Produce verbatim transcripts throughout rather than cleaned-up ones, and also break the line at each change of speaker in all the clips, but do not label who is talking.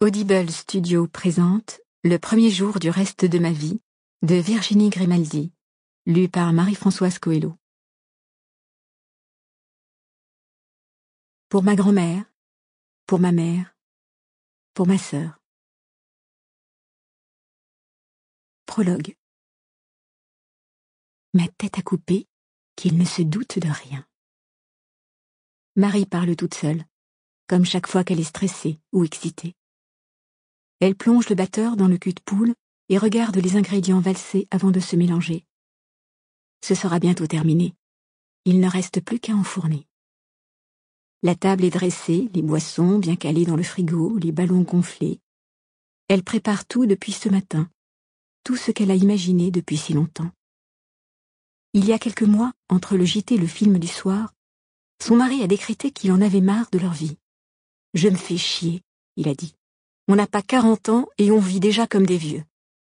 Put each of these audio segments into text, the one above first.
Audible Studio présente Le premier jour du reste de ma vie de Virginie Grimaldi, lu par Marie-Françoise Coelho. Pour ma grand-mère, pour ma mère, pour ma sœur. Prologue. Ma tête à couper, qu'il ne se doute de rien. Marie parle toute seule, comme chaque fois qu'elle est stressée ou excitée. Elle plonge le batteur dans le cul de poule et regarde les ingrédients valser avant de se mélanger. Ce sera bientôt terminé. Il ne reste plus qu'à enfourner. La table est dressée, les boissons bien calées dans le frigo, les ballons gonflés. Elle prépare tout depuis ce matin, tout ce qu'elle a imaginé depuis si longtemps. Il y a quelques mois, entre le J T et le film du soir, son mari a décrété qu'il en avait marre de leur vie. « Je me fais chier », il a dit. « On n'a pas quarante ans et on vit déjà comme des vieux. »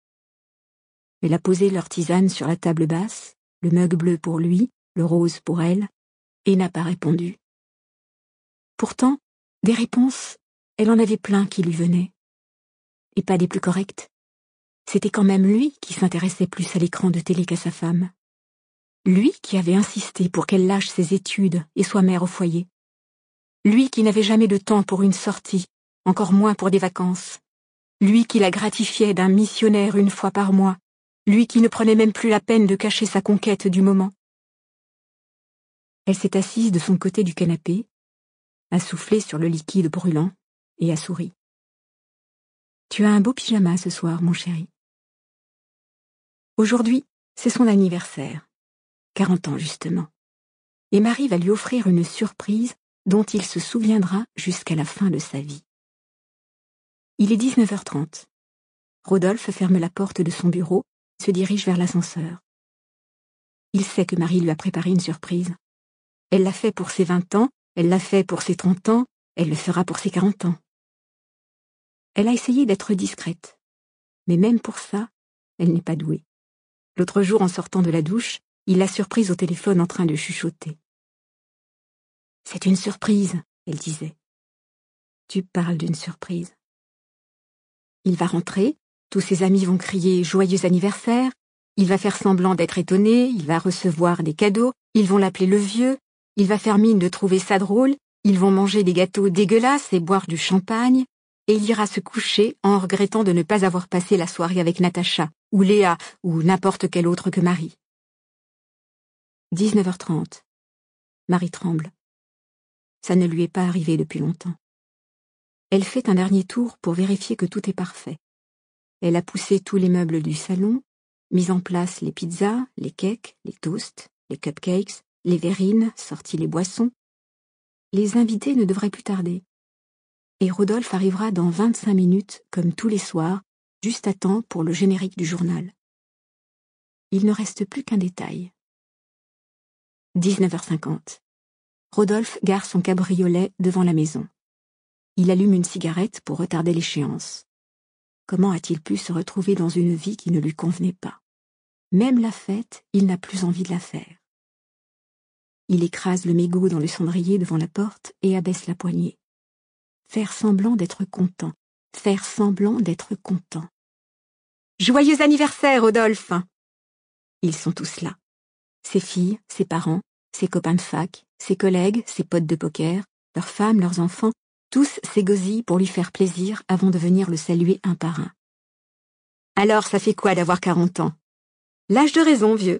Elle a posé leur tisane sur la table basse, le mug bleu pour lui, le rose pour elle, et n'a pas répondu. Pourtant, des réponses, elle en avait plein qui lui venaient. Et pas des plus correctes. C'était quand même lui qui s'intéressait plus à l'écran de télé qu'à sa femme. Lui qui avait insisté pour qu'elle lâche ses études et soit mère au foyer. Lui qui n'avait jamais de temps pour une sortie, encore moins pour des vacances. Lui qui la gratifiait d'un missionnaire une fois par mois. Lui qui ne prenait même plus la peine de cacher sa conquête du moment. Elle s'est assise de son côté du canapé, a soufflé sur le liquide brûlant et a souri. « Tu as un beau pyjama ce soir, mon chéri. » Aujourd'hui, c'est son anniversaire. quarante ans, justement. Et Marie va lui offrir une surprise dont il se souviendra jusqu'à la fin de sa vie. Il est dix-neuf heures trente. Rodolphe ferme la porte de son bureau et se dirige vers l'ascenseur. Il sait que Marie lui a préparé une surprise. Elle l'a fait pour ses vingt ans, elle l'a fait pour ses trente ans, elle le fera pour ses quarante ans. Elle a essayé d'être discrète, mais même pour ça, elle n'est pas douée. L'autre jour, en sortant de la douche, il l'a surprise au téléphone en train de chuchoter. « C'est une surprise », elle disait. « Tu parles d'une surprise. » Il va rentrer, tous ses amis vont crier « Joyeux anniversaire », il va faire semblant d'être étonné, il va recevoir des cadeaux, ils vont l'appeler le vieux, il va faire mine de trouver ça drôle, ils vont manger des gâteaux dégueulasses et boire du champagne, et il ira se coucher en regrettant de ne pas avoir passé la soirée avec Natacha, ou Léa, ou n'importe quelle autre que Marie. dix-neuf heures trente. Marie tremble. Ça ne lui est pas arrivé depuis longtemps. Elle fait un dernier tour pour vérifier que tout est parfait. Elle a poussé tous les meubles du salon, mis en place les pizzas, les cakes, les toasts, les cupcakes, les verrines, sorti les boissons. Les invités ne devraient plus tarder. Et Rodolphe arrivera dans vingt-cinq minutes, comme tous les soirs, juste à temps pour le générique du journal. Il ne reste plus qu'un détail. dix-neuf heures cinquante. Rodolphe gare son cabriolet devant la maison. Il allume une cigarette pour retarder l'échéance. Comment a-t-il pu se retrouver dans une vie qui ne lui convenait pas? Même la fête, il n'a plus envie de la faire. Il écrase le mégot dans le cendrier devant la porte et abaisse la poignée. Faire semblant d'être content. Faire semblant d'être content. « Joyeux anniversaire, Rodolphe !» Ils sont tous là. Ses filles, ses parents, ses copains de fac, ses collègues, ses potes de poker, leurs femmes, leurs enfants, tous s'égosillent pour lui faire plaisir avant de venir le saluer un par un. « Alors, ça fait quoi d'avoir quarante ans? L'âge de raison, vieux.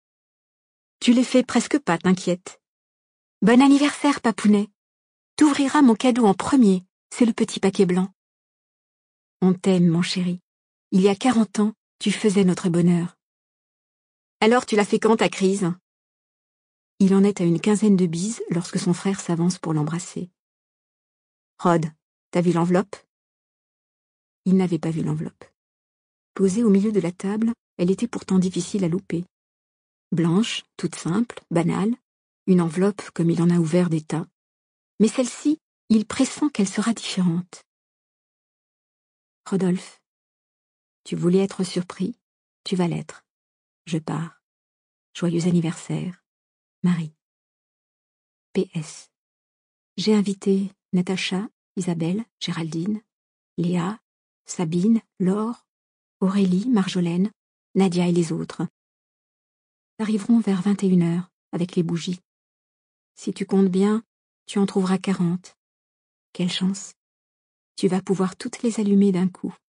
Tu les fais presque pas, t'inquiète. Bon anniversaire, papounet. T'ouvriras mon cadeau en premier, c'est le petit paquet blanc. On t'aime, mon chéri. Il y a quarante ans, tu faisais notre bonheur. Alors tu l'as fait quand, ta crise? » Il en est à une quinzaine de bises lorsque son frère s'avance pour l'embrasser. « Rod, t'as vu l'enveloppe ?» Il n'avait pas vu l'enveloppe. Posée au milieu de la table, elle était pourtant difficile à louper. Blanche, toute simple, banale, une enveloppe comme il en a ouvert des tas. Mais celle-ci, il pressent qu'elle sera différente. « Rodolphe, tu voulais être surpris, tu vas l'être. Je pars. Joyeux anniversaire. Marie. P S. J'ai invité Natacha, Isabelle, Géraldine. Léa, Sabine, Laure, Aurélie, Marjolaine, Nadia et les autres. Arriveront vers vingt et une heures, avec les bougies. Si tu comptes bien, tu en trouveras quarante. Quelle chance! Tu vas pouvoir toutes les allumer d'un coup.